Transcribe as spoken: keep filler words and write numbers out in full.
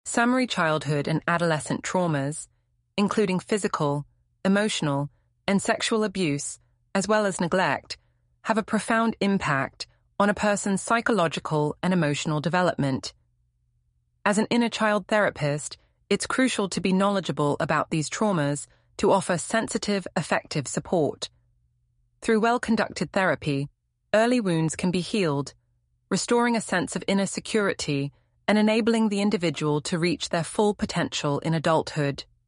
Summary childhood and adolescent traumas, including physical, emotional, and sexual abuse, as well as neglect, have a profound impact on a person's psychological and emotional development. As an inner child therapist, it's crucial to be knowledgeable about these traumas to offer sensitive, effective support. Through well-conducted therapy, early wounds can be healed, restoring a sense of inner security and enabling the individual to reach their full potential in adulthood.